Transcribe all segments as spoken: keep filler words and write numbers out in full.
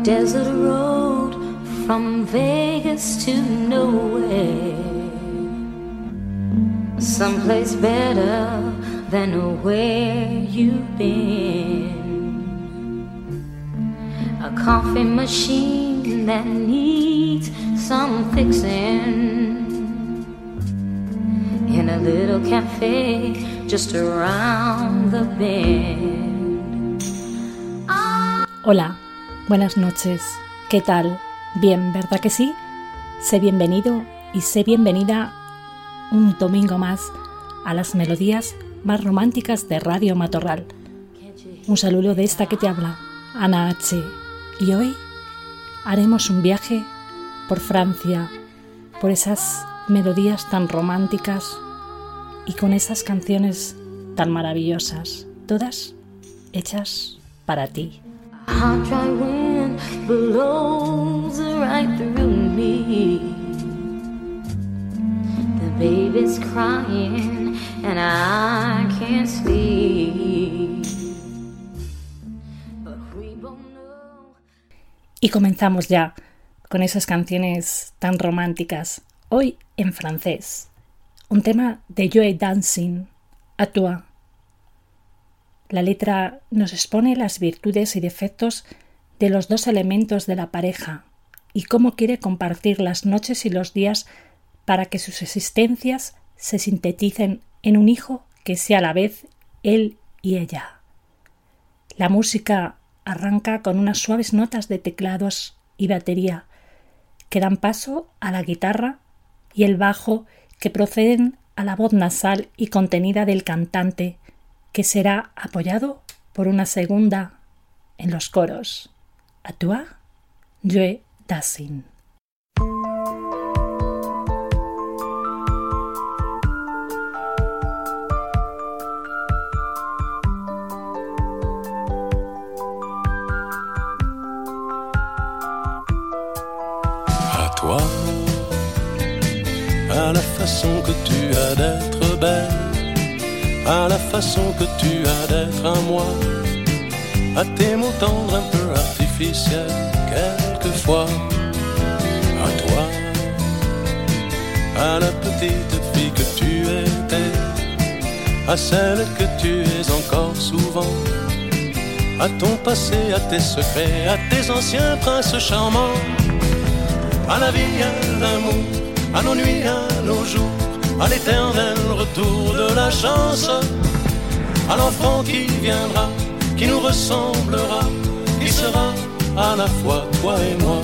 desert road from Vegas to nowhere, someplace better than where you've been. A coffee machine that needs some fixing in a little cafe just around the bend. Hola, buenas noches. ¿Qué tal? Bien, ¿verdad que sí? Sé bienvenido y sé bienvenida un domingo más a las melodías más románticas de Radio Matorral. Un saludo de esta que te habla, Ana H. Y hoy haremos un viaje por Francia, por esas melodías tan románticas y con esas canciones tan maravillosas, todas hechas para ti. Hot dry wind blows right through me. The baby's crying and I can't sleep. But we both know. Y comenzamos ya con esas canciones tan románticas, hoy en francés. Un tema de Joe Dancing, A toi. La letra nos expone las virtudes y defectos de los dos elementos de la pareja y cómo quiere compartir las noches y los días para que sus existencias se sinteticen en un hijo que sea a la vez él y ella. La música arranca con unas suaves notas de teclados y batería que dan paso a la guitarra y el bajo que proceden a la voz nasal y contenida del cantante, que será apoyado por una segunda en los coros. A toi, Joe Dancing. À toi, à la façon que tu as d'être belle, à la façon que tu as d'être à moi, à tes mots tendres un peu artificiels quelquefois. À toi, à la petite fille que tu étais, à celle que tu es encore souvent, à ton passé, à tes secrets, à tes anciens princes charmants, à la vie, à l'amour, à nos nuits, à nos jours, à l'éternel retour de la chance, à l'enfant qui viendra, qui nous ressemblera, qui sera à la fois toi et moi.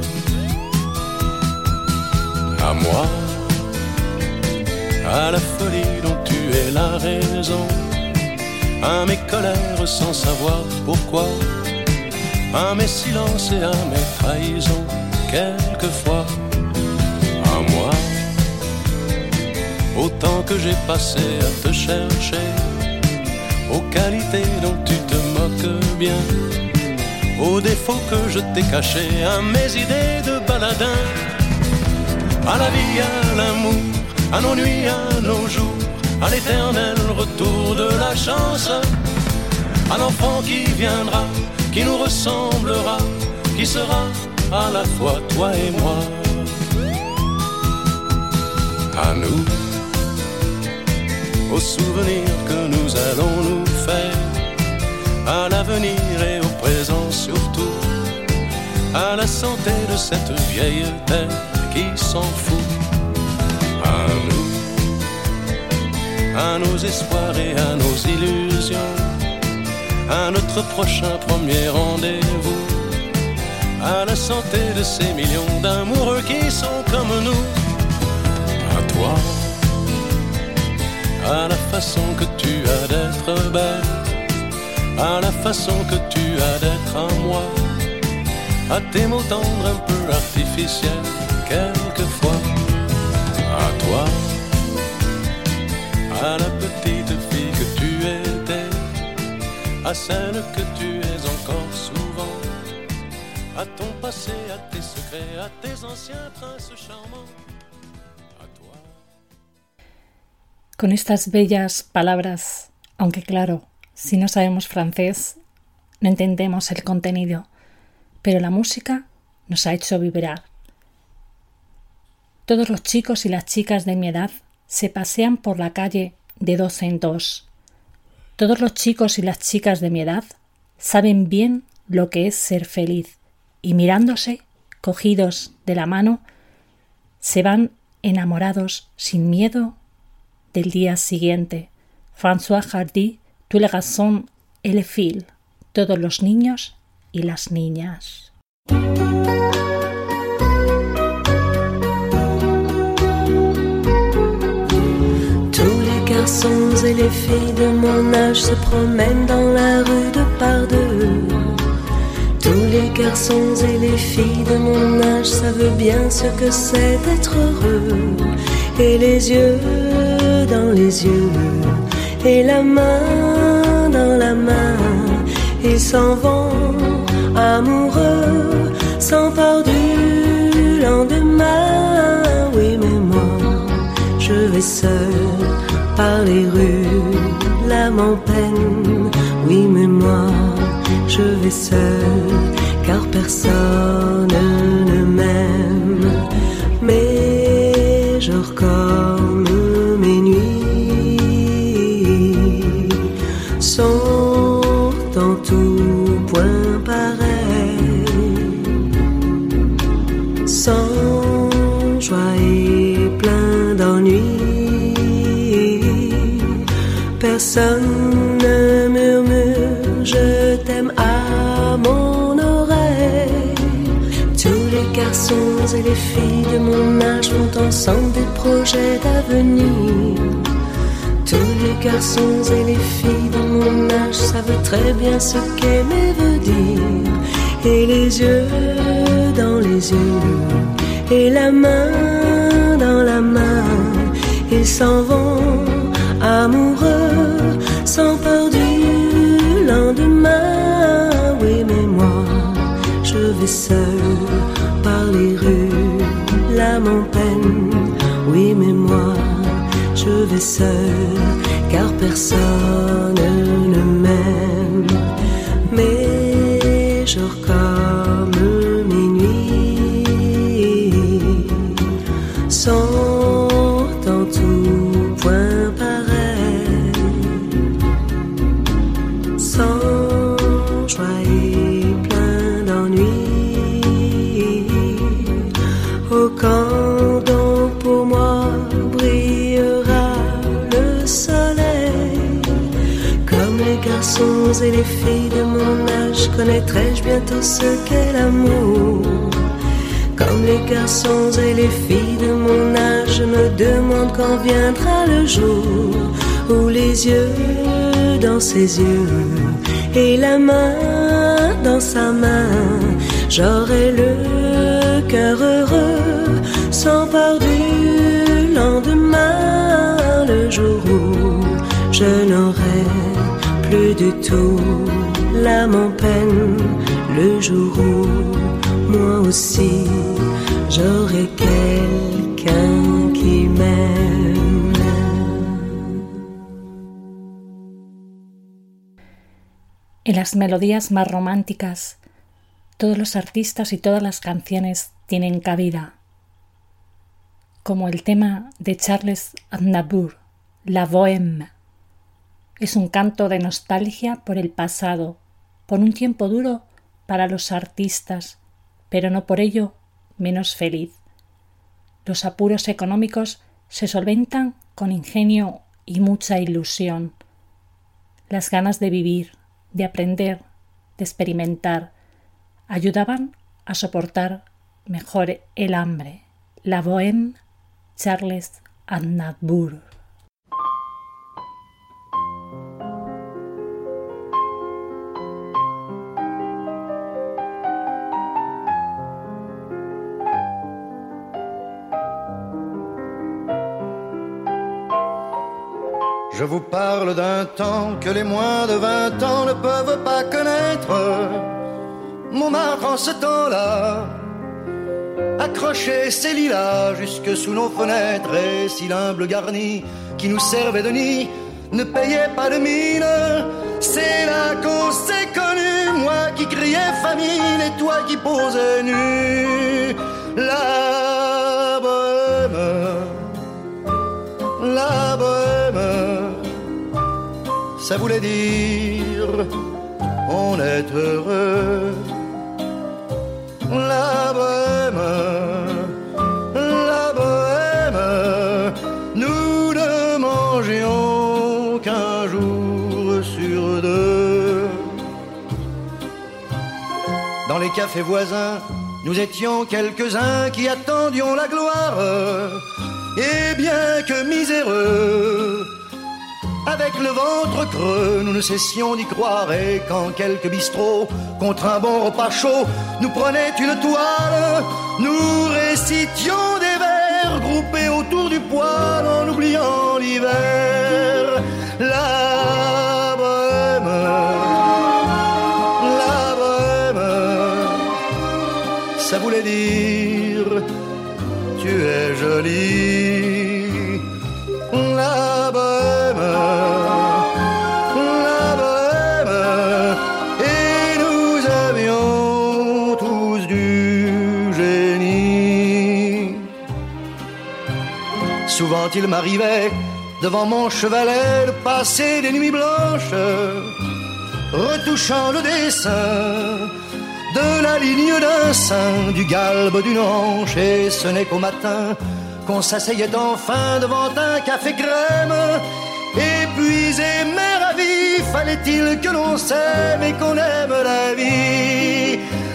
À moi, à la folie dont tu es la raison, à mes colères sans savoir pourquoi, à mes silences et à mes trahisons quelquefois. À moi, au temps que j'ai passé à te chercher, aux qualités dont tu te moques bien, aux défauts que je t'ai cachés, à mes idées de baladin, à la vie, à l'amour, à nos nuits, à nos jours, à l'éternel retour de la chance, à l'enfant qui viendra, qui nous ressemblera, qui sera à la fois toi et moi. À nous, aux souvenirs que nous allons nous faire, à l'avenir et au présent surtout, à la santé de cette vieille terre qui s'en fout. À nous, à nos espoirs et à nos illusions, à notre prochain premier rendez-vous, à la santé de ces millions d'amoureux qui sont comme nous. À toi, à la façon que tu as d'être belle, à la façon que tu as d'être à moi, à tes mots tendres un peu artificiels quelquefois. À toi, à la petite fille que tu étais, à celle que tu es encore souvent, à ton passé, à tes secrets, à tes anciens princes charmants. Con estas bellas palabras, aunque claro, si no sabemos francés, no entendemos el contenido, pero la música nos ha hecho vibrar. Todos los chicos y las chicas de mi edad se pasean por la calle de dos en dos. Todos los chicos y las chicas de mi edad saben bien lo que es ser feliz y mirándose, cogidos de la mano, se van enamorados sin miedo del día siguiente. François Hardy, tous les garçons et les filles, todos los niños y las niñas. Les garçons et les filles de mon âge se promènent dans la rue de par deux. Tous les garçons et les filles de mon âge savent bien ce que c'est d'être heureux. Et les yeux dans les yeux, et la main dans la main, ils s'en vont amoureux, s'emparent du lendemain. Oui, mais moi, je vais seul par les rues, l'âme en peine. Oui, mais moi, je vais seul, car personne ne m'aime. Mes jours comme mes nuits sont en tout point pareils, sans joie et plein d'ennuis. Personne ne murmure je t'aime à mon oreille. Tous les garçons et les filles de mon âge font ensemble des projets d'avenir. Tous les garçons et les filles de mon âge savent très bien ce qu'aimer veut dire. Et les yeux dans les yeux, et la main dans la main, ils s'en vont amoureux, sans peur du lendemain. Oui, mais moi, je vais seul par les rues, l'âme en peine. Oui, mais moi, je vais seul, car personne ne m'aime. Mes jours comme mes nuits sont en tout point pareil, sans joie et plein d'ennuis. Oh, quand donc pour moi brillera le soleil, comme les garçons et les filles de mon âge, connaîtrai-je bientôt ce qu'est l'amour. Comme les garçons et les filles de mon âge, je me demande quand viendra le jour où les yeux dans ses yeux et la main dans sa main, j'aurai le cœur heureux, sans peur du lendemain. Le jour où je n'aurai plus du tout l'âme en peine, le jour où moi aussi j'aurai quelqu'un qui m'aime. En las melodías más románticas, todos los artistas y todas las canciones tienen cabida, como el tema de Charles Aznavour, La Bohème. Es un canto de nostalgia por el pasado, por un tiempo duro para los artistas, pero no por ello menos feliz. Los apuros económicos se solventan con ingenio y mucha ilusión. Las ganas de vivir, de aprender, de experimentar, ayudaban a soportar mejor el hambre. La Bohème, Charles Aznavour. Je vous parle d'un temps que les moins de vingt ans ne peuvent pas connaître. Montmartre en ce temps-là accrochait ses lilas jusque sous nos fenêtres, et si l'humble garni qui nous servait de nid ne payait pas de mine, c'est là qu'on s'est connu, moi qui criait famine et toi qui posais nu. La bohème, la bohème, ça voulait dire on est heureux. La bohème, la bohème, nous ne mangions qu'un jour sur deux. Dans les cafés voisins, nous étions quelques-uns qui attendions la gloire. Et bien que miséreux, avec le ventre creux, nous ne cessions d'y croire. Et quand quelques bistrots, contre un bon repas chaud, nous prenaient une toile, nous récitions des vers groupés autour du poêle en oubliant l'hiver. La bohème, la bohème, ça voulait dire tu es jolie. La bohème, la bohème, et nous avions tous du génie. Souvent il m'arrivait devant mon chevalet de passer des nuits blanches, retouchant le dessin de la ligne d'un sein, du galbe d'une hanche, et ce n'est qu'au matin qu'on s'asseyait enfin devant un café crème. Épuisé mais ravi, fallait-il que l'on s'aime et qu'on aime la vie.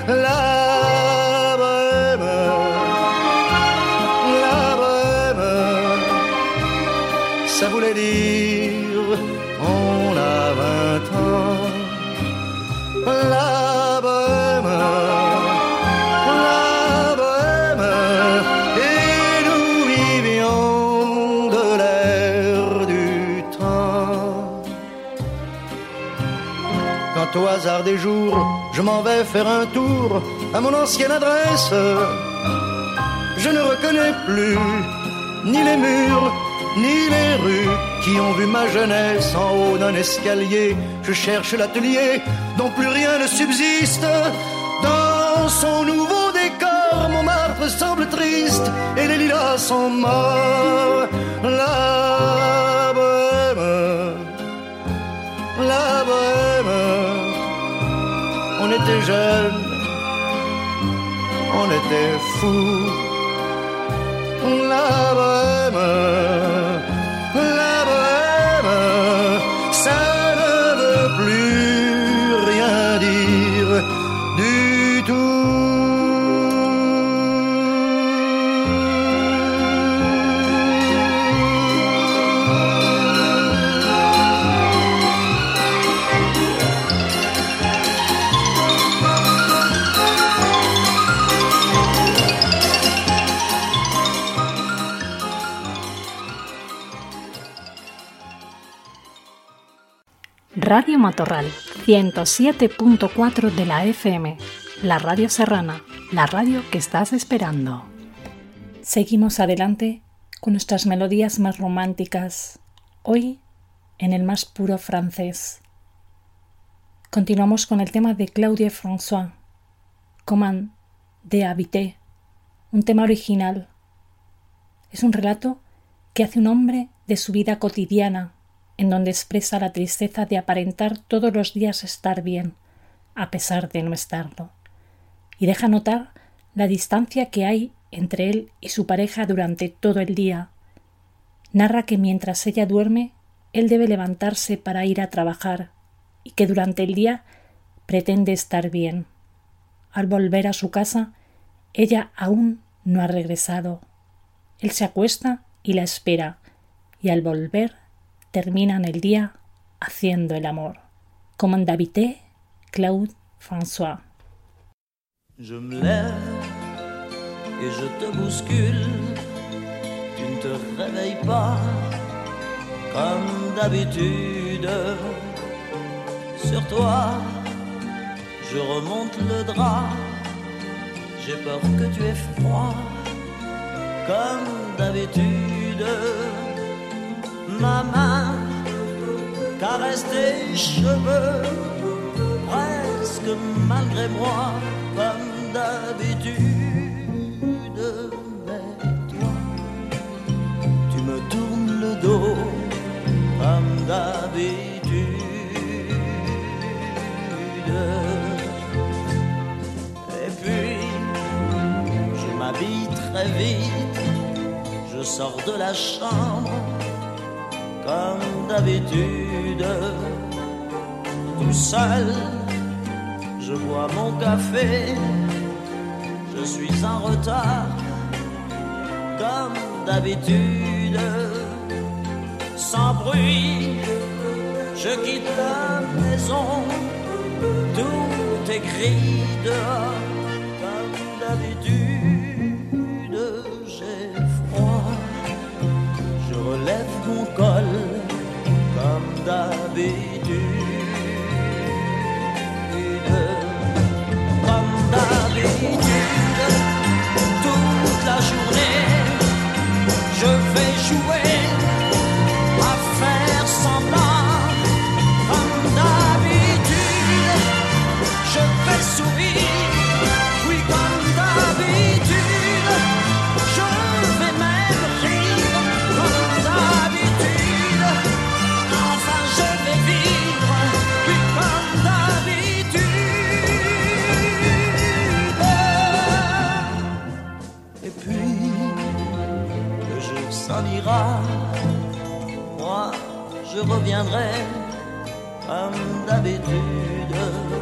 La bohème, la bohème, ça voulait dire on a vingt ans. La bohème, la bohème, et nous vivions de l'air du temps. Quand au hasard des jours, je m'en vais faire un tour à mon ancienne adresse, je ne reconnais plus ni les murs, ni les rues qui ont vu ma jeunesse en haut d'un escalier. Je cherche l'atelier dont plus rien ne subsiste. Dans son nouveau décor, Montmartre semble triste et les lilas sont morts. La bohème, la bohème, on était jeunes, on était fous. La bohème, la bohème, ça ne veut plus rien dire du tout. Radio Matorral, ciento siete punto cuatro de la F M, la radio serrana, la radio que estás esperando. Seguimos adelante con nuestras melodías más románticas, hoy en el más puro francés. Continuamos con el tema de Claude François, Comment de Habiter, un tema original. Es un relato que hace un hombre de su vida cotidiana, en donde expresa la tristeza de aparentar todos los días estar bien, a pesar de no estarlo, y deja notar la distancia que hay entre él y su pareja durante todo el día. Narra que mientras ella duerme, él debe levantarse para ir a trabajar, y que durante el día pretende estar bien. Al volver a su casa, ella aún no ha regresado. Él se acuesta y la espera, y al volver terminan el día haciendo el amor. Comment d'habiter, Claude François. Je me lève et je te bouscule, tu ne te réveilles pas comme d'habitude. Sur toi, je remonte le drap, j'ai peur que tu aies froid comme d'habitude. Ma main caresse tes cheveux, presque presque malgré moi, comme d'habitude. Mais toi, tu me tournes le dos, comme d'habitude. Et puis, je m'habille très vite, je sors de la chambre, comme d'habitude. Tout seul, je bois mon café, je suis en retard, comme d'habitude. Sans bruit, je quitte la maison, tout est gris dehors, comme d'habitude. J'ai froid, je relève mon col, comme d'habitude. Comme d'habitude, toute la journée, je vais jouer à faire semblant. Comme d'habitude, je vais sourire, oui comme d'habitude, je vais même rire. Comme d'habitude, enfin je vais vivre, oui comme d'habitude. Et puis, le jour s'en ira, moi je reviendrai comme d'habitude.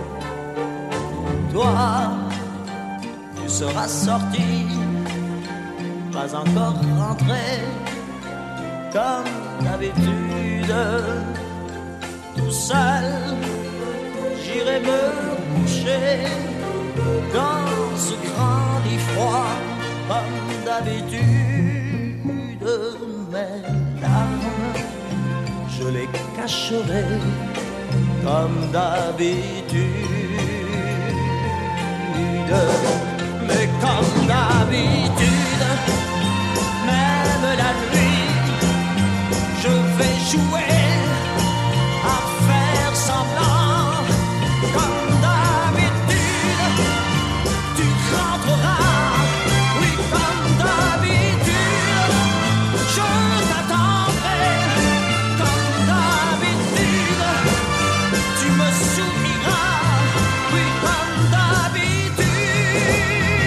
Toi, tu seras sorti, pas encore rentré, comme d'habitude. Tout seul, j'irai me coucher dans ce grand lit froid, comme d'habitude. Mes larmes, je les cacherai, comme d'habitude. Mais comme d'habitude, même la nuit, je vais jouer à faire semblant. Comme d'habitude, tu rentreras, oui comme d'habitude, je t'attendrai. Comme d'habitude, tu me souriras, oui comme d'habitude.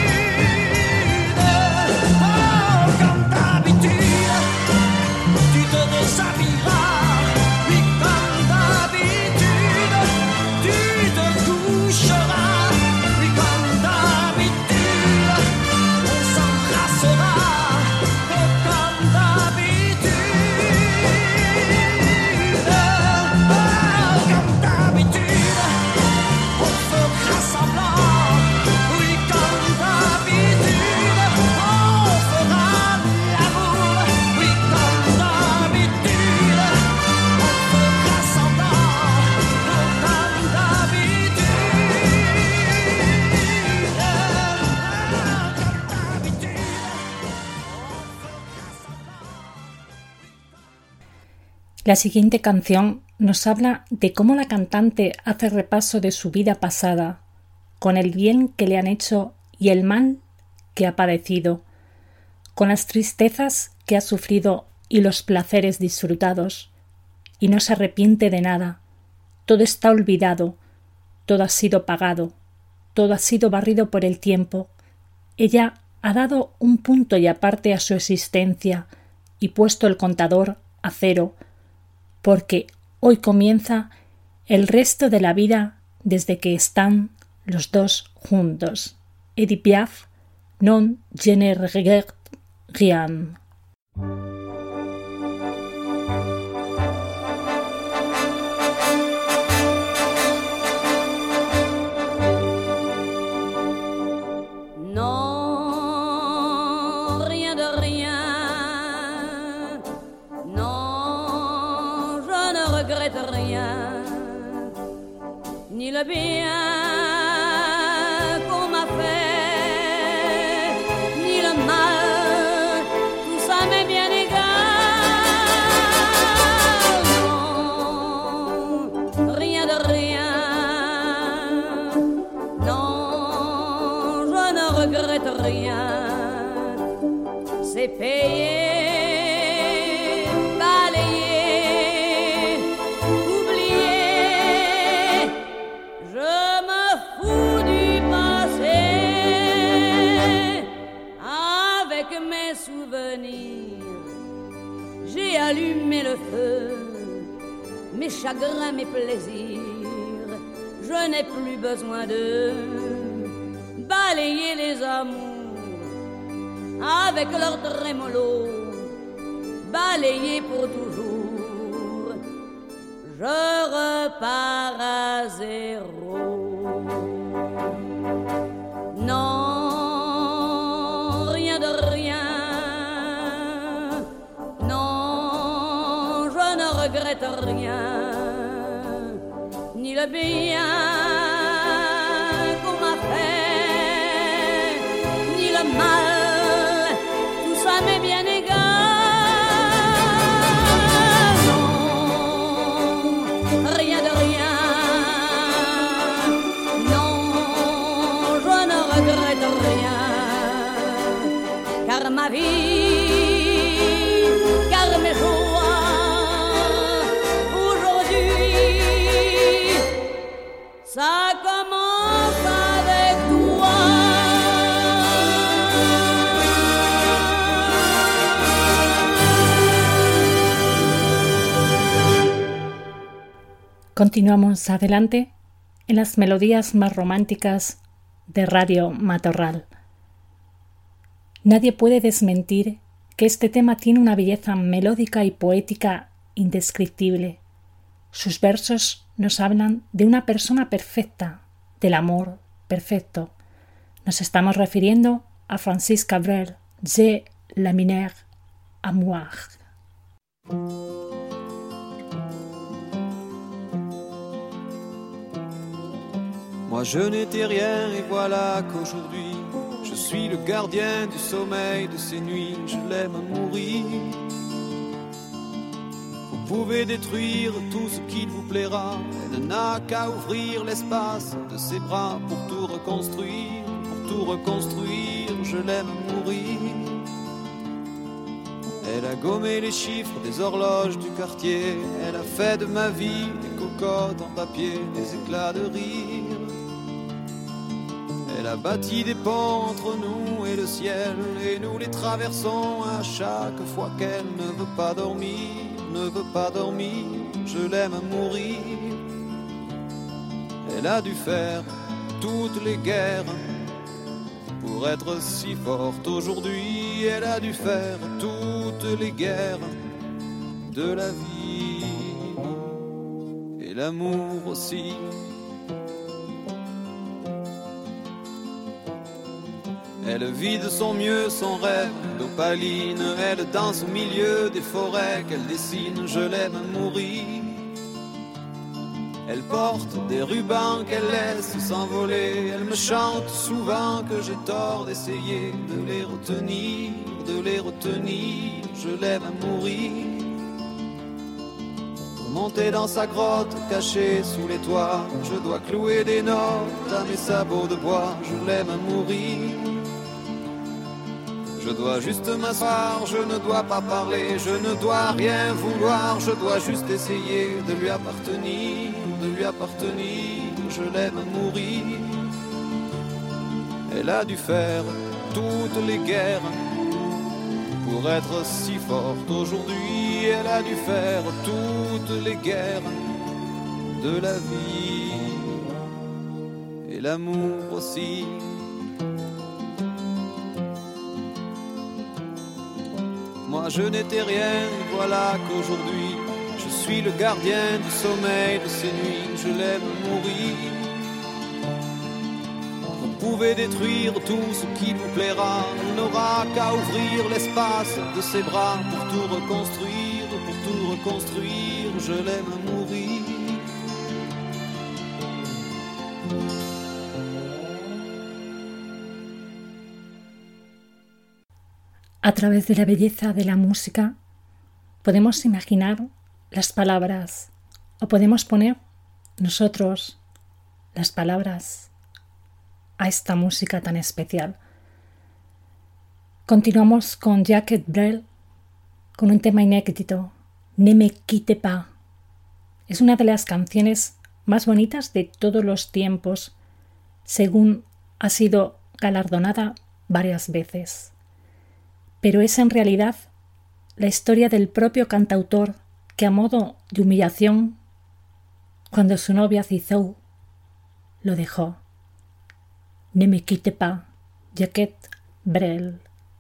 Oh, comme d'habitude, tu te déshabilleras, oui comme d'habitude, tu te coucheras, oui comme d'habitude, on s'embrassera, oh, comme d'habitude. Oh, comme d'habitude, on fera semblant, oui comme d'habitude, on fera l'amour, oui comme d'habitude, on fera semblant, oh, comme d'habitude, comme d'habitude. La siguiente canción nos habla de cómo la cantante hace repaso de su vida pasada, con el bien que le han hecho y el mal que ha padecido, con las tristezas que ha sufrido y los placeres disfrutados, y no se arrepiente de nada. Todo está olvidado, todo ha sido pagado, todo ha sido barrido por el tiempo. Ella ha dado un punto y aparte a su existencia y puesto el contador a cero, porque hoy comienza el resto de la vida desde que están los dos juntos. Edith Piaf, Non je ne regrette rien. Non, rien de rien. Non, je ne regrette rien. Ni le bien qu'on m'a fait, ni le mal, tout ça m'est bien égal. Non, rien de rien. regrette rien. C'est payé, balayé, oublié. Je me fous du passé. Avec mes souvenirs, j'ai allumé le feu. Mes chagrins, mes plaisirs, je n'ai plus besoin de balayer les amours avec leur trémolo, balayer pour toujours. Je repars à zéro. Non, rien de rien. Non, je ne regrette rien. Ni le bien qu'on m'a fait, ni le mal, tout ça m'est bien égal. Non, rien de rien. Non, je ne regrette rien. Car ma vie, car mes joies, ça commence avec toi. Continuamos adelante en las melodías más románticas de Radio Matorral. Nadie puede desmentir que este tema tiene una belleza melódica y poética indescriptible. Sus versos nos hablan de una persona perfecta, del amor perfecto. Nos estamos refiriendo a Francis Cabrel, Je l'aimerais à mourir. Moi je n'étais rien et voilà qu'aujourd'hui je suis le gardien du sommeil de ces nuits. Je l'aime à mourir. Vous pouvez détruire tout ce qu'il vous plaira. Elle n'a qu'à ouvrir l'espace de ses bras pour tout reconstruire, pour tout reconstruire. Je l'aime à mourir. Elle a gommé les chiffres des horloges du quartier. Elle a fait de ma vie des cocottes en papier, des éclats de rire. Elle a bâti des ponts entre nous et le ciel, et nous les traversons à chaque fois qu'elle ne veut pas dormir, ne veut pas dormir. Je l'aime à mourir. Elle a dû faire toutes les guerres pour être si forte aujourd'hui. Elle a dû faire toutes les guerres de la vie et l'amour aussi. Elle vit de son mieux son rêve d'opaline. Elle danse au milieu des forêts qu'elle dessine. Je l'aime à mourir. Elle porte des rubans qu'elle laisse s'envoler. Elle me chante souvent que j'ai tort d'essayer de les retenir, de les retenir. Je l'aime à mourir. Pour monter dans sa grotte cachée sous les toits, je dois clouer des notes à mes sabots de bois. Je l'aime à mourir. Je dois juste m'asseoir, je ne dois pas parler, je ne dois rien vouloir, je dois juste essayer de lui appartenir, de lui appartenir, je l'aime à mourir. Elle a dû faire toutes les guerres pour être si forte aujourd'hui. Elle a dû faire toutes les guerres de la vie et l'amour aussi. Moi je n'étais rien, voilà qu'aujourd'hui je suis le gardien du sommeil de ces nuits. Je l'aime mourir. Vous pouvez détruire tout ce qui vous plaira. On n'aura qu'à ouvrir l'espace de ses bras pour tout reconstruire, pour tout reconstruire. Je l'aime mourir. A través de la belleza de la música podemos imaginar las palabras o podemos poner nosotros las palabras a esta música tan especial. Continuamos con Jacques Brel con un tema inédito, Ne me quitte pas. Es una de las canciones más bonitas de todos los tiempos, según ha sido galardonada varias veces. Pero es en realidad la historia del propio cantautor que, a modo de humillación, cuando su novia Zizou lo dejó. Ne me quitte pas, Jacques Brel.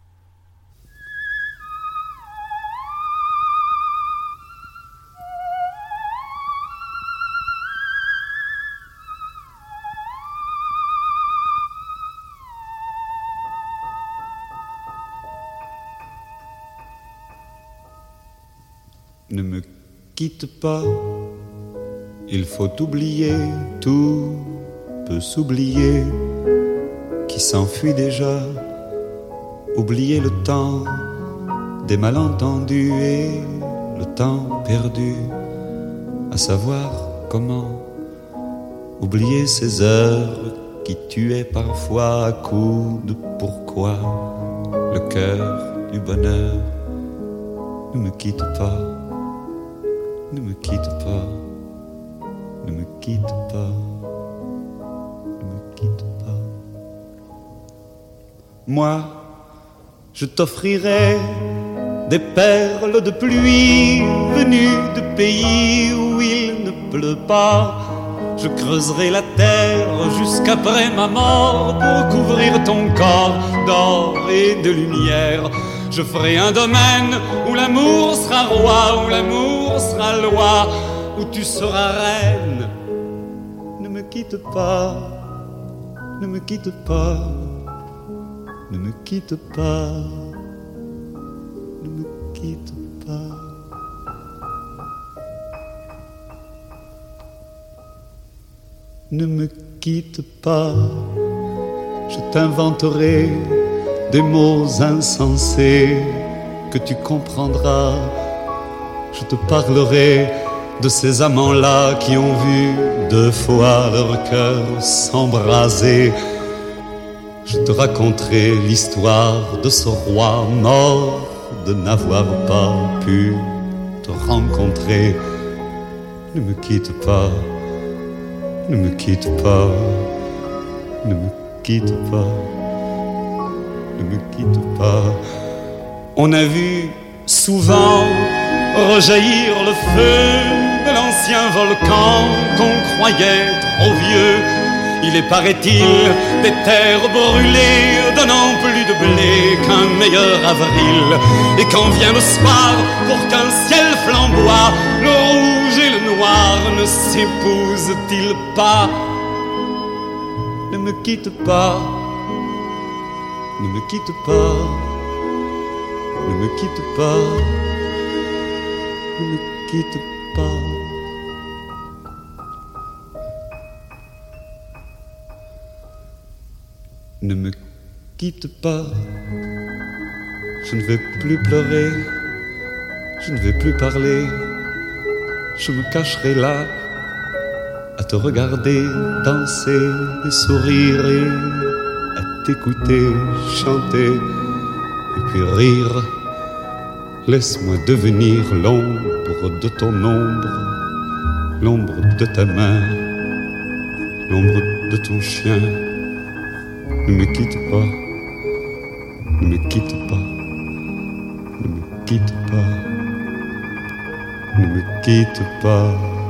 Ne me quitte pas, il faut oublier, tout peut s'oublier, qui s'enfuit déjà, oublier le temps des malentendus et le temps perdu, à savoir comment oublier ces heures qui tuaient parfois à coups de pourquoi le cœur du bonheur. Ne me quitte pas. Ne me quitte pas, ne me quitte pas, ne me quitte pas. Moi, je t'offrirai des perles de pluie venues de pays où il ne pleut pas. Je creuserai la terre jusqu'après ma mort pour couvrir ton corps d'or et de lumière. Je ferai un domaine où l'amour sera roi, où l'amour sera loi, où tu seras reine. Ne me quitte pas, ne me quitte pas, ne me quitte pas, ne me quitte pas. Ne me quitte pas, je t'inventerai des mots insensés que tu comprendras. Je te parlerai de ces amants-là qui ont vu deux fois leur cœur s'embraser. Je te raconterai l'histoire de ce roi mort de n'avoir pas pu te rencontrer. Ne me quitte pas, ne me quitte pas, ne me quitte pas. Ne me quitte pas. On a vu souvent rejaillir le feu de l'ancien volcan qu'on croyait trop vieux. Il est, paraît-il, des terres brûlées donnant plus de blé qu'un meilleur avril. Et quand vient le soir, pour qu'un ciel flamboie, le rouge et le noir ne s'épousent-ils pas? Ne me quitte pas. Ne me quitte pas, ne me quitte pas, ne me quitte pas. Ne me quitte pas, je ne vais plus pleurer, je ne vais plus parler, je me cacherai là, à te regarder danser et sourire et t'écouter, chanter et puis rire. Laisse-moi devenir l'ombre de ton ombre, l'ombre de ta main, l'ombre de ton chien. Ne me quitte pas, ne me quitte pas, ne me quitte pas, ne me quitte pas.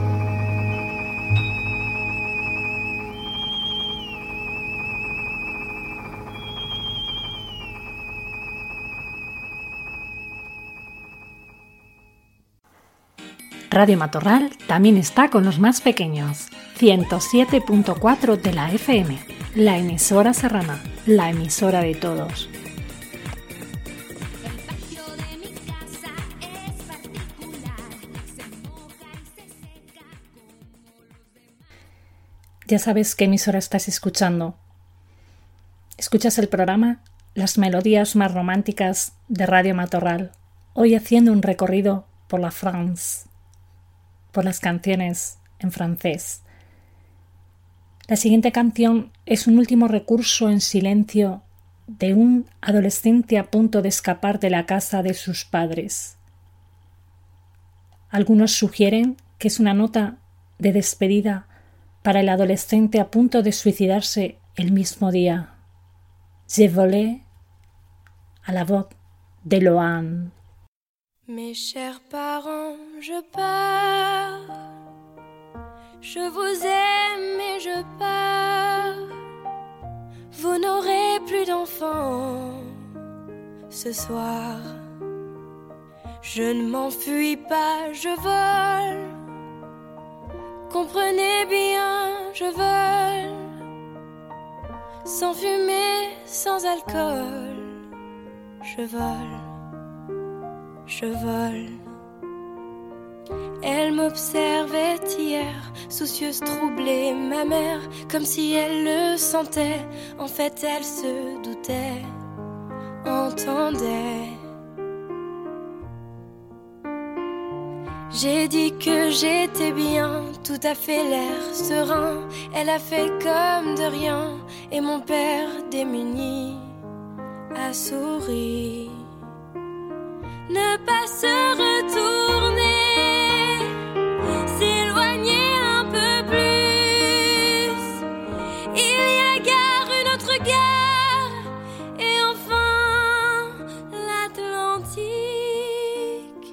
Radio Matorral también está con los más pequeños. ciento siete punto cuatro de la F M, la emisora serrana, la emisora de todos. Ya sabes qué emisora estás escuchando. Escuchas el programa Las melodías más románticas de Radio Matorral, hoy haciendo un recorrido por la France, por las canciones en francés. La siguiente canción es un último recurso en silencio de un adolescente a punto de escapar de la casa de sus padres. Algunos sugieren que es una nota de despedida para el adolescente a punto de suicidarse el mismo día. Je volais à la voix de Loan. Mes chers parents, je pars. Je vous aime et je pars. Vous n'aurez plus d'enfants ce soir. Je ne m'enfuis pas, je vole. Comprenez bien, je vole. Sans fumée, sans alcool. Je vole, je vole. Elle m'observait hier, soucieuse, troublée, ma mère, comme si elle le sentait. En fait, elle se doutait, entendait. J'ai dit que j'étais bien, tout à fait l'air serein. Elle a fait comme de rien, et mon père démuni a souri. Ne pas se retourner, s'éloigner un peu plus. Il y a gare, une autre gare, et enfin l'Atlantique.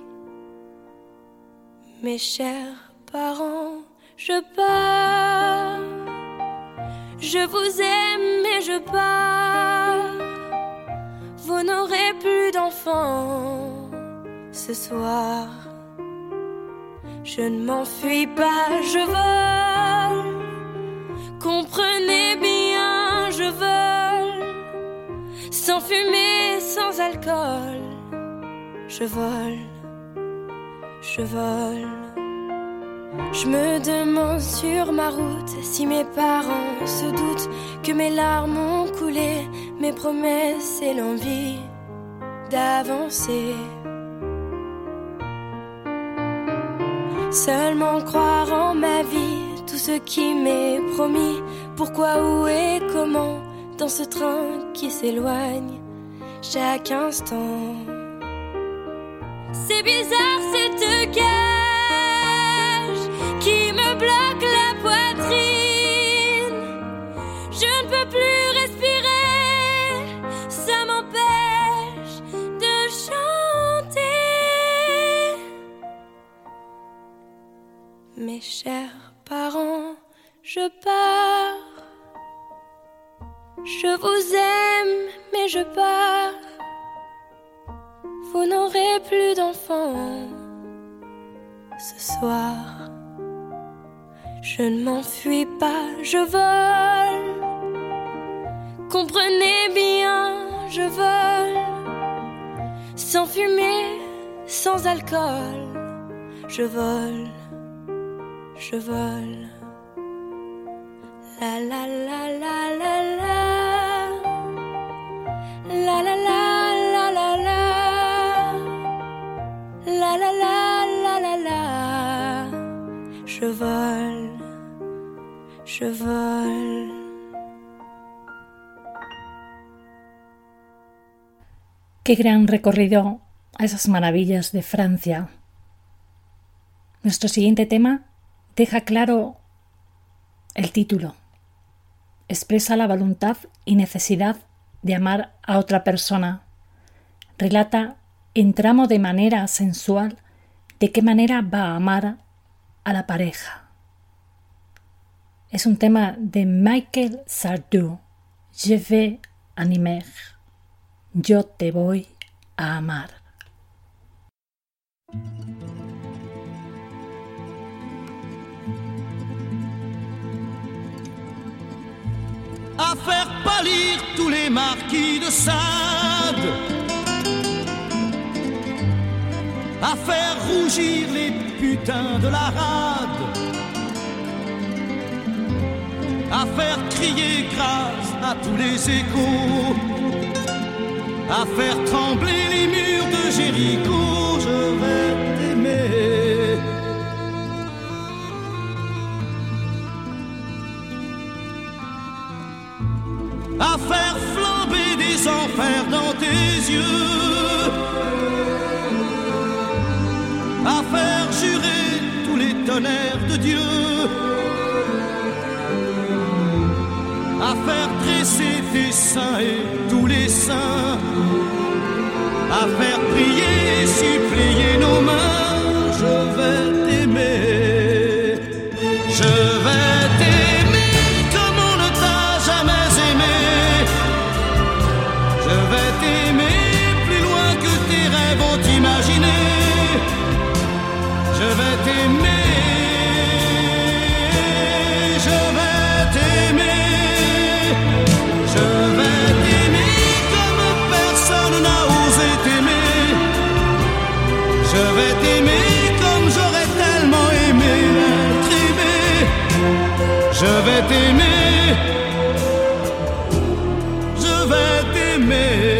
Mes chers parents, je pars. Je vous aime et je pars. Vous n'aurez plus d'enfants ce soir. Je ne m'enfuis pas, je vole. Comprenez bien, je vole. Sans fumée, sans alcool. Je vole, je vole. Je me demande sur ma route si mes parents se doutent que mes larmes ont coulé, mes promesses et l'envie d'avancer. Seulement croire en ma vie, tout ce qui m'est promis. Pourquoi, où et comment, dans ce train qui s'éloigne chaque instant. C'est bizarre cette cage qui me bloque la poitrine. Je ne peux plus respirer, ça m'empêche de chanter. Mes chers parents, je pars. Je vous aime, mais je pars. Vous n'aurez plus d'enfants ce soir. Je ne m'enfuis pas, je vole. Comprenez bien, je vole. Sans fumée, sans alcool. Je vole, je vole. La la la la la la. La la la la la la. La la la la la la. Je vole, je vole. Qué gran recorrido a esas maravillas de Francia. Nuestro siguiente tema deja claro el título. Expresa la voluntad y necesidad de amar a otra persona. Relata en tramo de manera sensual de qué manera va a amar a la pareja. Es un tema de Michael Sardou, Je vais aimer, yo te voy a amar. À faire pâlir tous les marquis de Sade, à faire rougir les putains de la rade, à faire crier grâce à tous les échos, à faire trembler les murs de Jéricho. Je vais t'aimer. À faire flamber des enfers dans tes yeux, à faire jurer tous les tonnerres de Dieu, à faire dresser tes seins et tous les saints, à faire prier et supplier nos mains. Je vais t'aimer, je vais t'aimer comme on ne t'a jamais aimé. Je vais t'aimer plus loin que tes rêves ont imaginé. Je vais t'aimer, je vais t'aimer, je vais t'aimer comme personne n'a osé t'aimer. Je vais t'aimer comme j'aurais tellement aimé être aimé. Je vais t'aimer, je vais t'aimer.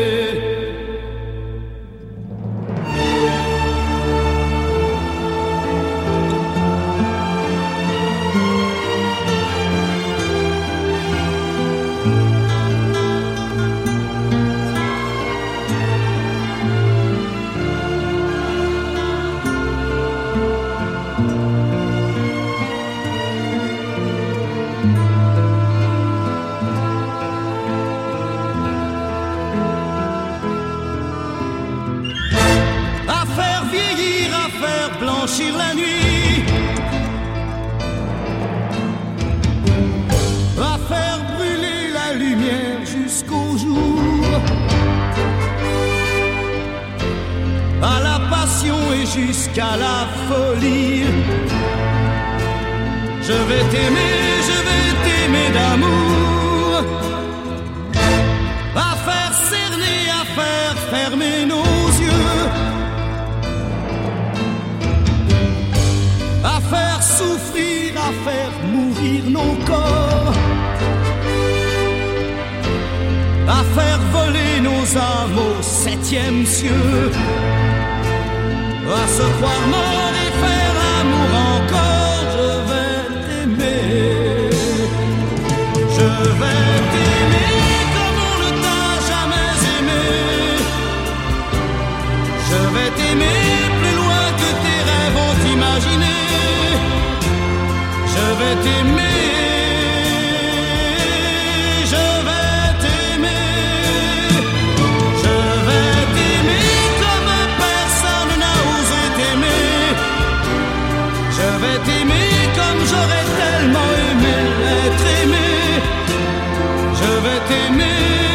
Blanchir la nuit, à faire brûler la lumière jusqu'au jour, à la passion et jusqu'à la folie. Je vais t'aimer, je vais t'aimer d'amour, à faire cerner, à faire fermer nos yeux, à faire souffrir, à faire mourir nos corps, à faire voler nos âmes au septième cieux, à se croire mort et faire l'amour encore. Je vais t'aimer, je vais t'aimer comme on ne t'a jamais aimé. Je vais t'aimer plus loin que tes rêves ont imaginé. Je vais t'aimer, je vais t'aimer, je vais t'aimer comme personne n'a osé t'aimer. Je vais t'aimer comme j'aurais tellement aimé être aimé. Je vais t'aimer,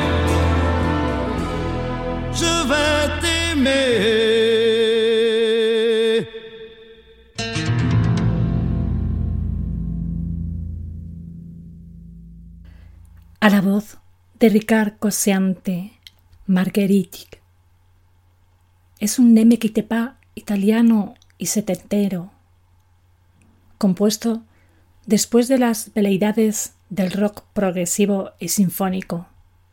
je vais t'aimer. A la voz de Ricard Cosciante, Marguerite. Es un neme qui te pas italiano y setentero, compuesto después de las veleidades del rock progresivo y sinfónico.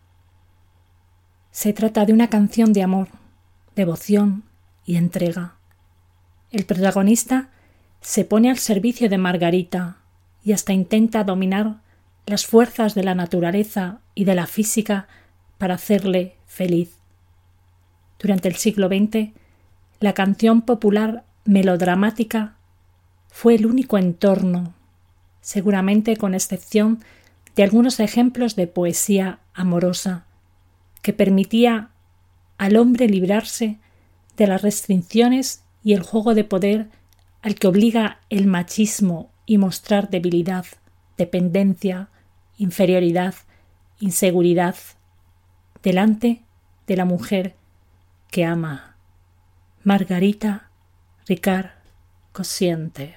Se trata de una canción de amor, devoción y entrega. El protagonista se pone al servicio de Margarita y hasta intenta dominar las fuerzas de la naturaleza y de la física para hacerle feliz. Durante el siglo veinte, la canción popular melodramática fue el único entorno, seguramente con excepción de algunos ejemplos de poesía amorosa, que permitía al hombre librarse de las restricciones y el juego de poder al que obliga el machismo y mostrar debilidad, dependencia, inferioridad, inseguridad, delante de la mujer que ama. Margarita Ricard Cosciante.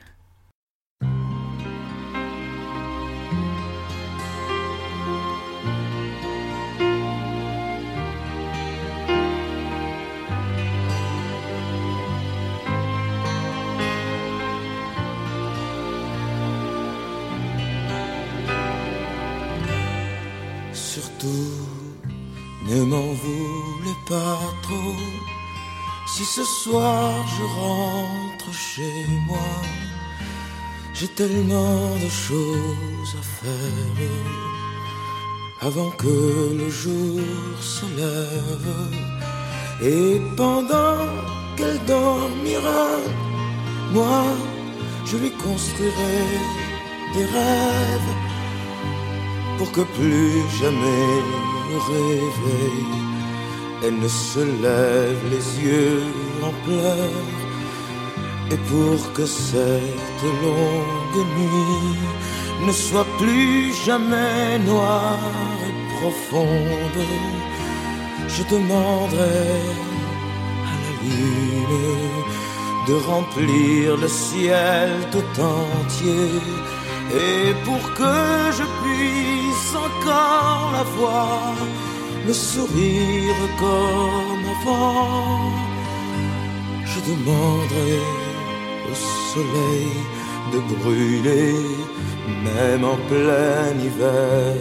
Surtout, ne m'en voulez pas trop si ce soir je rentre chez moi. J'ai tellement de choses à faire avant que le jour se lève. Et pendant qu'elle dormira, moi, je lui construirai des rêves pour que plus jamais au réveil, elle ne se lève les yeux en pleurs. Et pour que cette longue nuit ne soit plus jamais noire et profonde, je demanderai à la lune de remplir le ciel tout entier. Et pour que je puisse encore la voir, le sourire comme avant, je demanderai au soleil de brûler, même en plein hiver.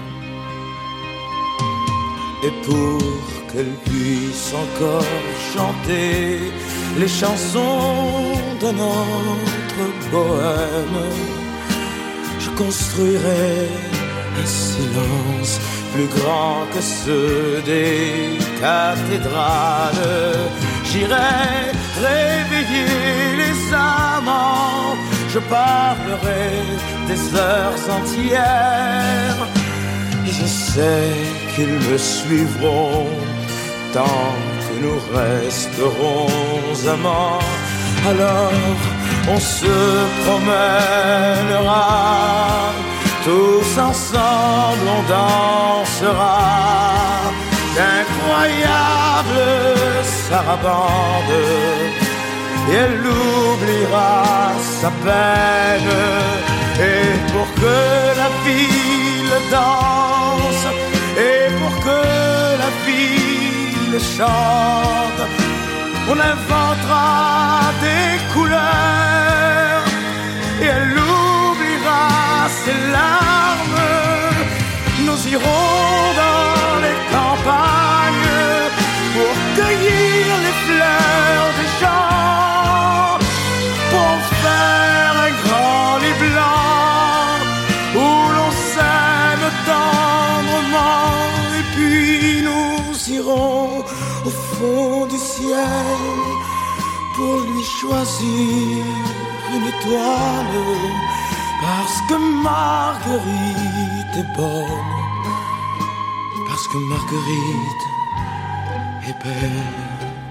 Et pour qu'elle puisse encore chanter les chansons de notre bohème, je construirai un silence plus grand que ceux des cathédrales. J'irai réveiller les amants, je parlerai des heures entières. Et je sais qu'ils me suivront tant que nous resterons amants. Alors on se promènera, tous ensemble on dansera d'incroyables sarabandes, et elle oubliera sa peine. Et pour que la ville danse, et pour que la ville chante, on inventera des couleurs, et elle oubliera ses larmes. Nous irons dans les campagnes pour cueillir les fleurs des champs, pour faire un grand lit blanc où l'on s'aime tendrement. Et puis nous irons au fond du ciel pour lui choisir une étoile, parce que Marguerite est bonne, parce que Marguerite est belle,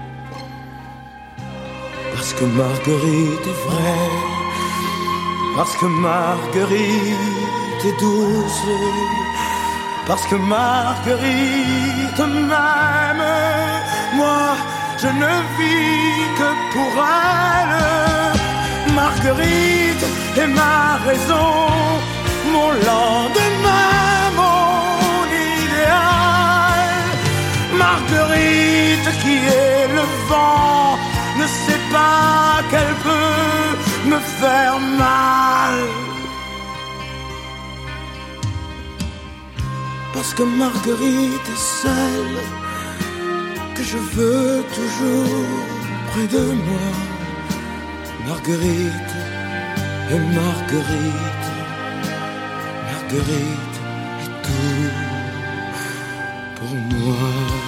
parce que Marguerite est vraie, parce que Marguerite est douce, parce que Marguerite m'aime. Moi, je ne vis que pour elle. Marguerite est ma raison, mon lendemain, mon idéal. Marguerite qui est le vent ne sait pas qu'elle peut me faire mal. Parce que Marguerite est celle que je veux toujours près de moi. Marguerite et Marguerite, Marguerite est tout pour moi.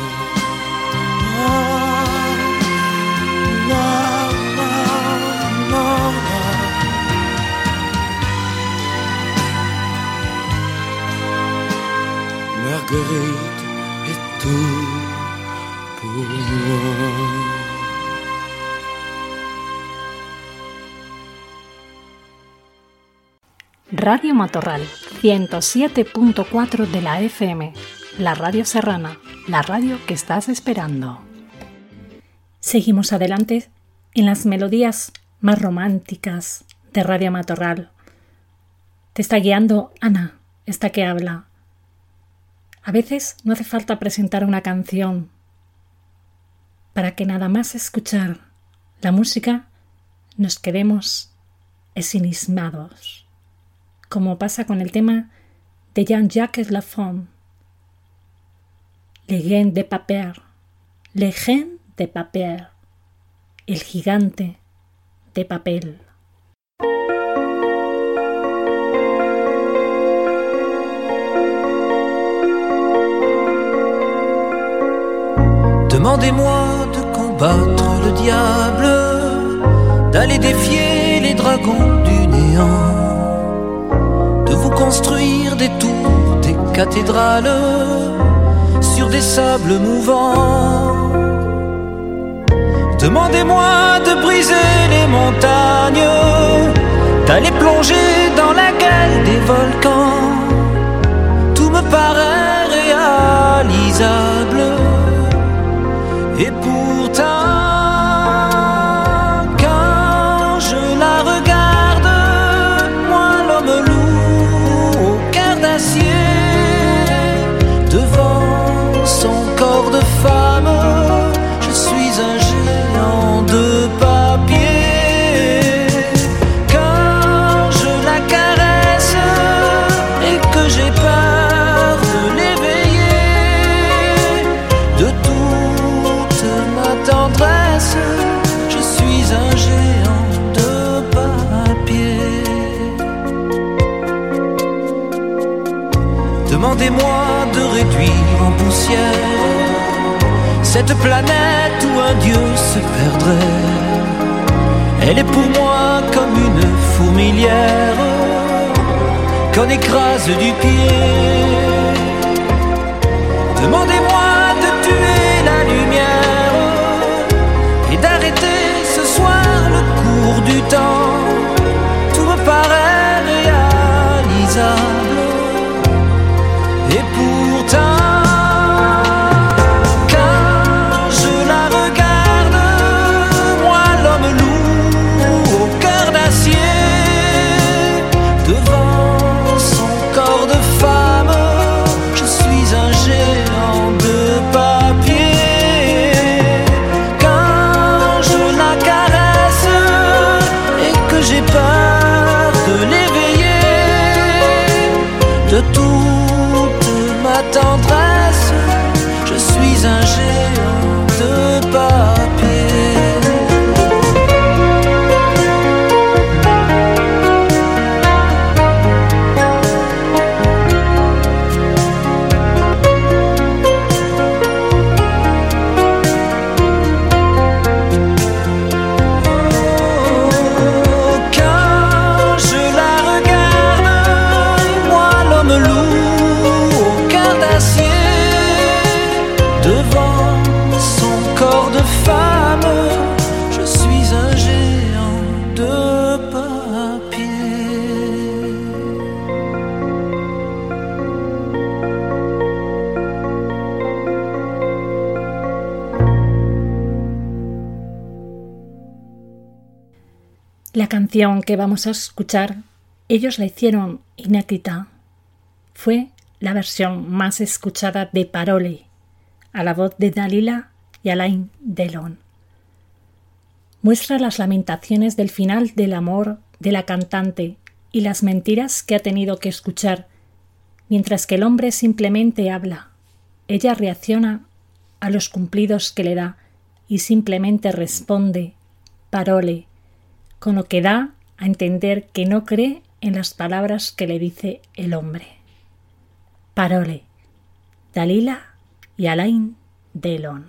Marguerite est tout pour moi. Radio Matorral, ciento siete punto cuatro de la F M, la radio serrana, la radio que estás esperando. Seguimos adelante en las melodías más románticas de Radio Matorral. Te está guiando Ana, esta que habla. A veces no hace falta presentar una canción para que nada más escuchar la música nos quedemos ensimismados, como pasa con el tema de Jean-Jacques Lafont, Le Géant de Papier, Le Géant de Papier, el gigante de papel. Demandez-moi de combattre le diable, d'aller défier les dragons du néant, de vous construire des tours, des cathédrales sur des sables mouvants. Demandez-moi de briser les montagnes, d'aller plonger dans la gueule des volcans. Tout me paraît réalisable. Et pourtant, quand je la regarde, moi l'homme loup au cœur d'acier, devant son corps de femme, je suis un géant de papier. Quand je la caresse et que j'ai peur de l'éveiller, de toute ma tendresse, je suis un géant de papier. Demandez-moi de réduire en poussière cette planète où un dieu se perdrait. Elle est pour moi comme une fourmilière qu'on écrase du pied. Demandez-moi de tuer la lumière et d'arrêter ce soir le cours du temps. Tout me paraît réalisable. Et pourtant, de toute ma tendresse, je suis un géant de papier. La canción que vamos a escuchar, ellos la hicieron inédita. Fue la versión más escuchada de Parole, a la voz de Dalila y Alain Delon. Muestra las lamentaciones del final del amor de la cantante y las mentiras que ha tenido que escuchar, mientras que el hombre simplemente habla. Ella reacciona a los cumplidos que le da y simplemente responde Parole, con lo que da a entender que no cree en las palabras que le dice el hombre. Parole, Dalila y Alain Delon.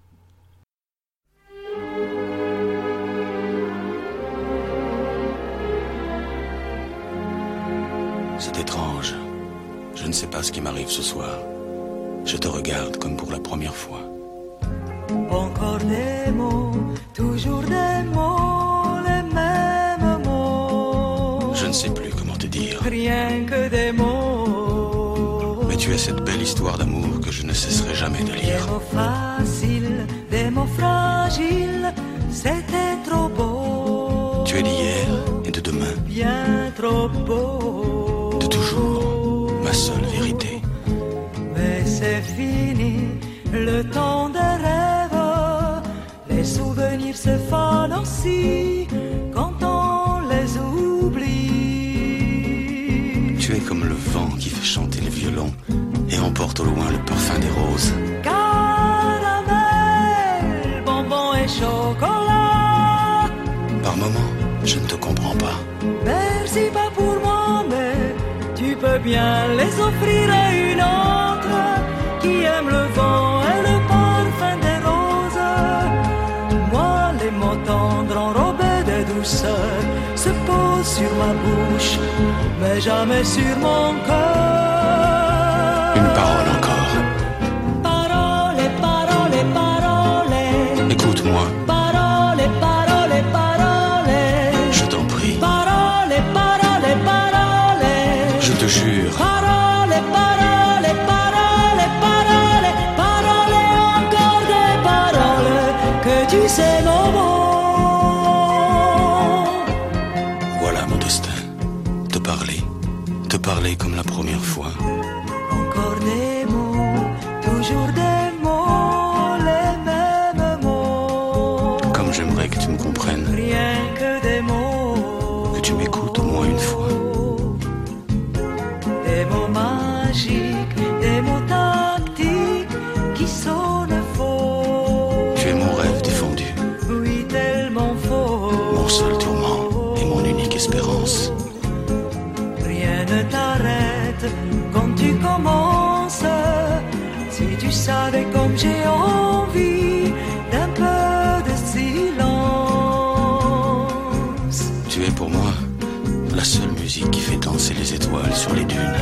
C'est étrange. Je ne sais pas ce qui m'arrive ce soir. Je te regarde comme pour la première fois. Encore des mots, toujours des mots, les mêmes mots. Je ne sais plus comment te dire. Rien que des mots. Mais tu as cette belle histoire d'amour que je ne cesserai jamais de lire. Des mots faciles, des mots fragiles, c'était trop beau. Tu es d'hier et de demain. Bien trop beau. De toujours, ma seule vérité. Mais c'est fini, le temps des rêves. Les souvenirs se fanent aussi quand on les oublie. Tu es comme le vent qui fait chanter les violons et emporte au loin le parfum des roses. Caramel, bonbons et chocolat. Par moments, je ne te comprends pas. Merci pas pour moi, mais tu peux bien les offrir à une autre qui aime le vent et le parfum des roses. sur ma bouche, mais jamais sur mon cœur. Une parole encore. Parole, parole, parole. Écoute-moi. Parole, parole, parole. Je t'en prie. Parole, parole, parole. Je te jure. Parole, parole, parole, parole. Parole, encore des paroles que tu sais mon mot. Te parler comme la première fois. Encore des mots, toujours des mots, les mêmes mots. Comme j'aimerais que tu me comprennes. Rien que des mots. Que tu m'écoutes au moins une fois. Des mots magiques, des mots tactiques qui sonnent faux. Tu es mon rêve défendu. Oui, tellement faux. Mon seul tourment et mon unique espérance. Ne t'arrête quand tu commences. Si tu savais comme j'ai envie d'un peu de silence. Tu es pour moi la seule musique qui fait danser les étoiles sur les dunes.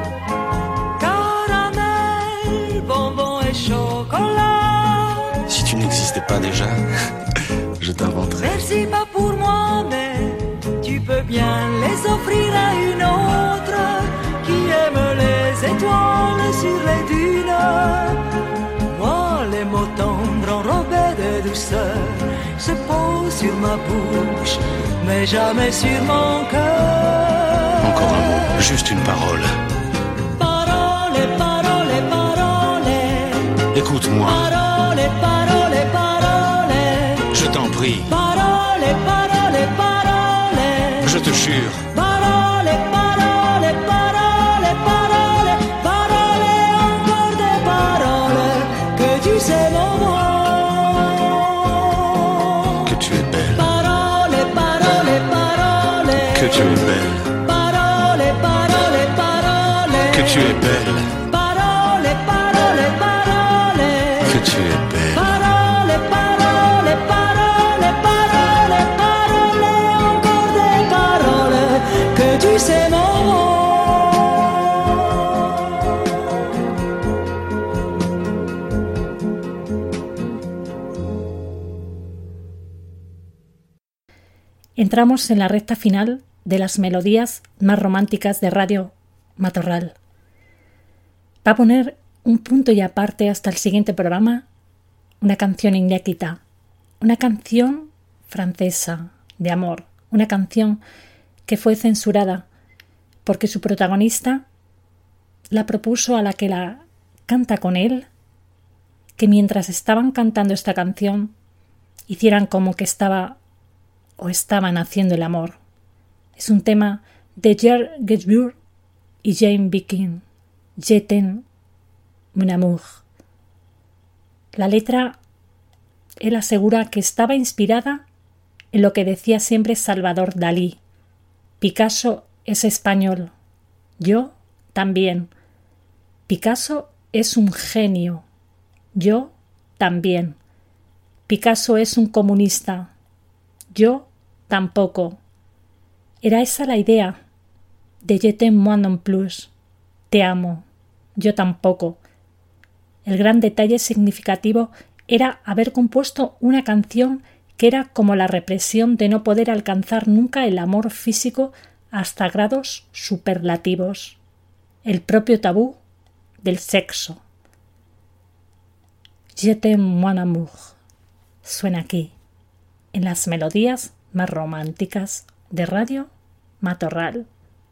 Caramel, bonbon et chocolat. Si tu n'existais pas déjà, je t'inventerais. Merci pas pour moi, mais tu peux bien les offrir à une autre qui aime les étoiles sur les dunes. Moi, les mots tendres enrobés de douceur se posent sur ma bouche, mais jamais sur mon cœur. Encore un mot, juste une parole. Parole, parole, parole. Écoute-moi. Parole, parole, parole. Je t'en prie. Parole, parole, parole. Je te jure. Parole, parole, parole, parole. Parole, encore des paroles que tu sais mon mot. Que tu es belle. Parole, parole, parole. Que tu es belle. Parole, parole, parole. Que tu es belle. Parole, parole, parole. Que tu es belle. Parole, parole, parole, parole, parole, encore des paroles que tu sais mon mot. Entramos en la recta final de las melodías más románticas de Radio Matorral. Va a poner un punto y aparte hasta el siguiente programa una canción inédita, una canción francesa de amor, una canción que fue censurada porque su protagonista la propuso a la que la canta con él que mientras estaban cantando esta canción hicieran como que estaba o estaban haciendo el amor. Es un tema de Pierre Gainsbourg y Jane Birkin, Je t'aime, mon amour. La letra, él asegura que estaba inspirada en lo que decía siempre Salvador Dalí. Picasso es español, yo también. Picasso es un genio, yo también. Picasso es un comunista, yo tampoco. Era esa la idea de Je t'aime moi non plus, te amo, yo tampoco. El gran detalle significativo era haber compuesto una canción que era como la represión de no poder alcanzar nunca el amor físico hasta grados superlativos, el propio tabú del sexo. Je t'aime mon amour suena aquí, en las melodías más románticas de Radio Matorral.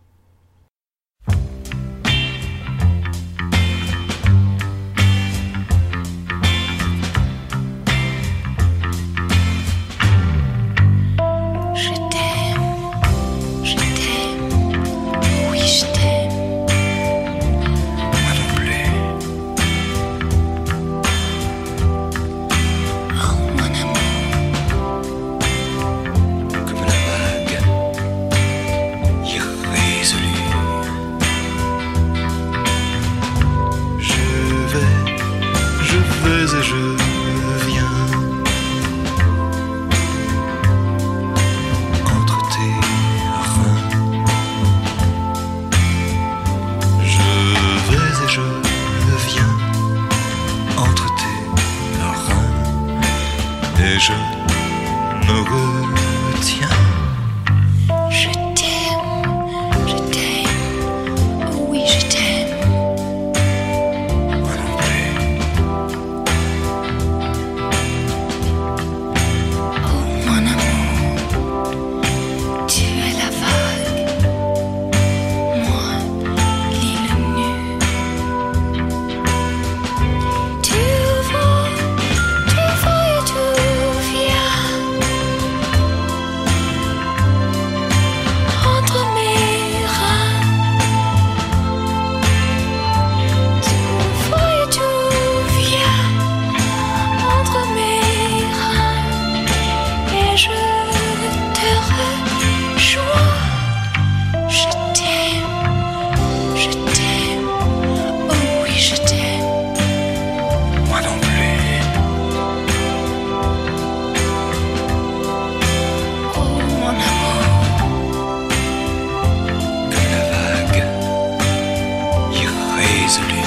Je t'aime, je t'aime, oui je t'aime. Moi non plus. Oh mon amour. Comme la vague irrésolue. Je vais, je vais et je viens entre tes reins. et je me retiens. Je t'aime, je t'aime, oh oui je t'aime. Moi non plus. Oh mon amour, tu es la vague, moi l'île nue. Tu vas, tu vas et tu viens entre mes reins. Tu vas et tu viens entre mes reins et je te rejoins. Je t'aime, je t'aime, oh oui je t'aime. Moi non plus. Oh mon amour, Comme la vague irrésolue.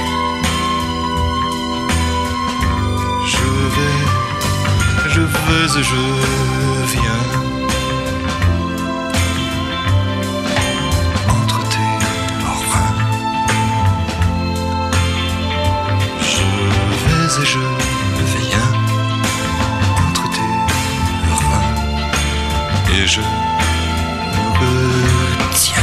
Je vais, je vais et je viens entre tes reins. Je vais et je viens entre tes reins et je me retiens.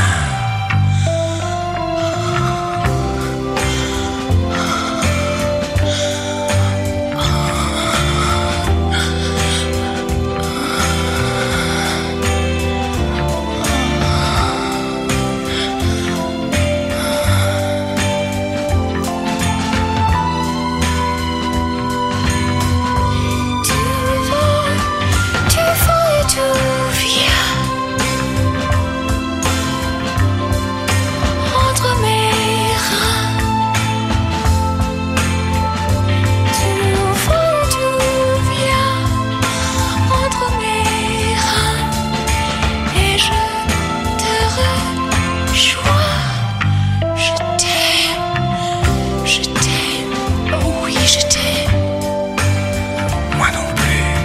tu vas, tu vas et tu viens entre mes reins. Tu vas et tu viens entre mes reins et je te rejoins. Je t'aime, je t'aime, oh oui je t'aime. Moi non plus.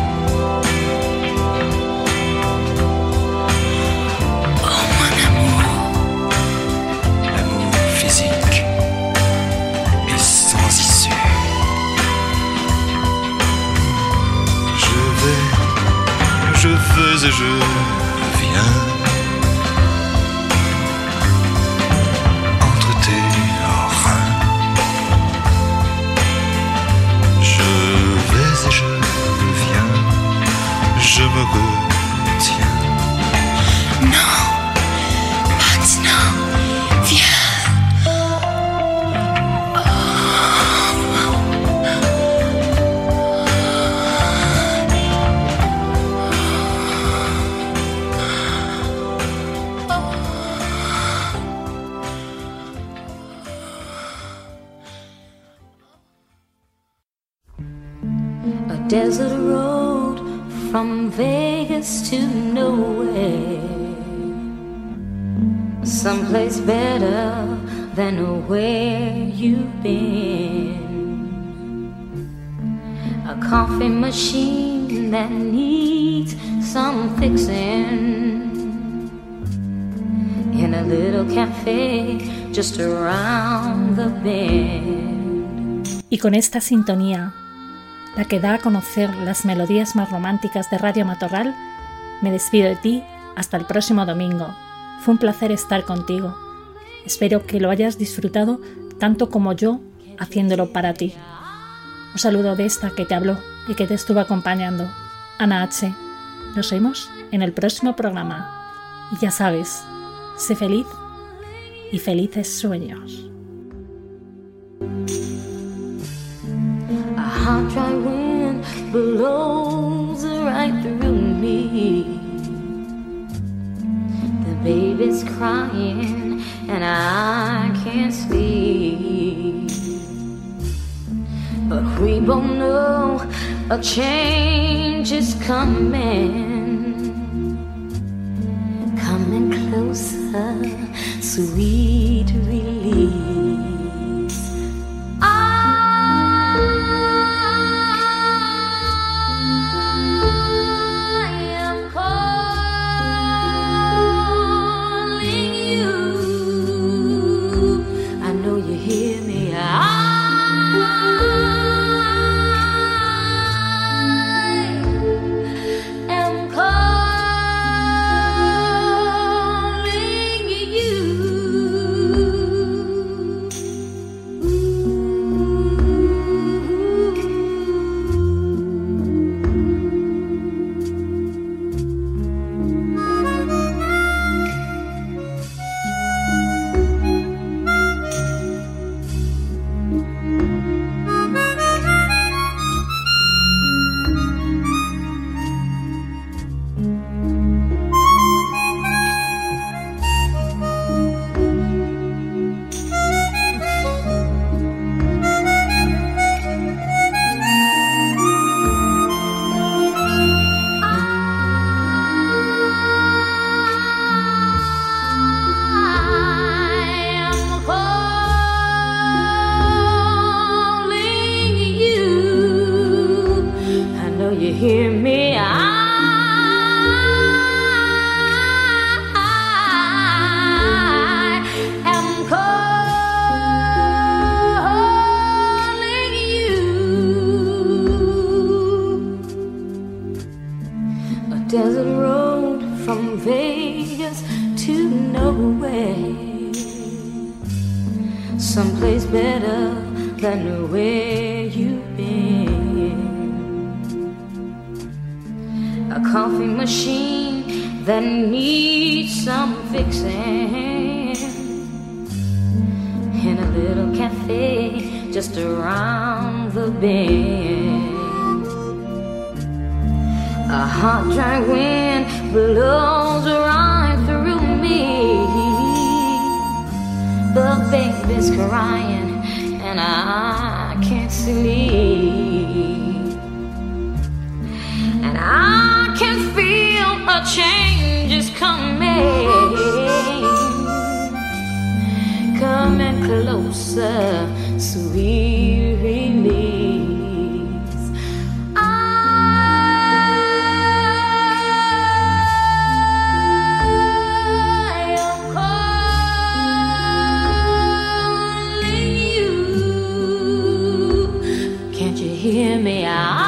Oh mon amour, L'amour physique est sans issue. Je vais, je vais et je viens entre tes reins. Je vais et je viens, je me retiens. non, maintenant, viens. A desert road from Vegas to nowhere. Someplace better than where you've been. A coffee machine that needs some fixing. In a little cafe just around the bend. Y con esta sintonía, la que da a conocer las melodías más románticas de Radio Matorral, me despido de ti hasta el próximo domingo. Fue un placer estar contigo. Espero que lo hayas disfrutado tanto como yo haciéndolo para ti. Un saludo de esta que te habló y que te estuvo acompañando, Ana H. Nos vemos en el próximo programa. Y ya sabes, sé feliz y felices sueños. A hot dry wind blows right through me. The baby's crying and I can't sleep. But we both know a change is coming. Coming closer, sweet release. Ah, someplace better than where you've been. A coffee machine that needs some fixing, in a little cafe just around the bend. A hot, dry wind blows right through me. The baby's crying and I can't sleep. And I can feel a change is coming, coming closer, sweet release. I am calling you. Can't you hear me? I